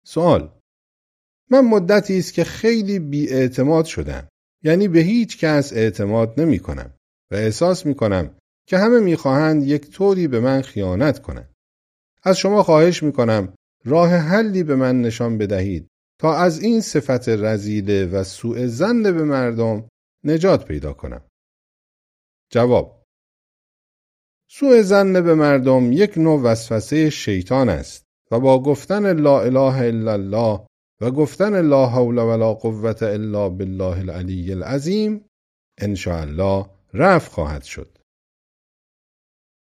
سوال: من مدتی است که خیلی بی‌اعتماد شدم. یعنی به هیچ کس اعتماد نمی کنم و احساس می کنم که همه می خواهند یک طوری به من خیانت کنند. از شما خواهش می کنم راه حلی به من نشان بدهید تا از این صفت رذیله و سوء ظن به مردم نجات پیدا کنم. جواب: سوء ظن به مردم یک نوع وسوسه شیطان است و با گفتن لا اله الا الله و گفتن لا حول ولا قوة الا بالله العلی العظیم ان شاء الله رفع خواهد شد.